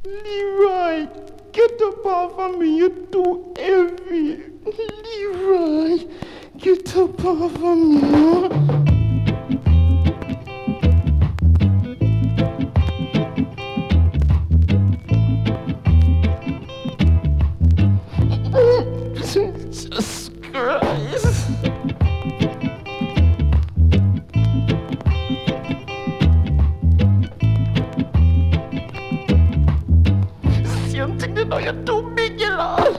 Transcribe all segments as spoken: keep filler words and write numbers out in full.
Leroy, get up off of me, you're too heavy. Leroy, get up off of me. Huh? Jesus Christ. Same thing, you know, you're too big, you know.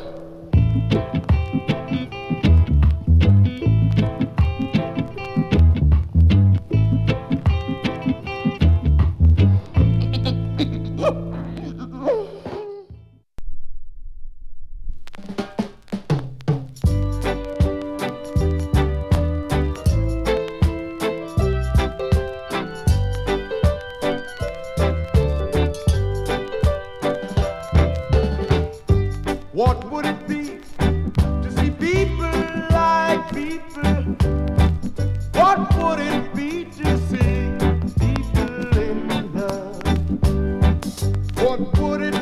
What would it be to see people like people? What would it be to see people in love? What would it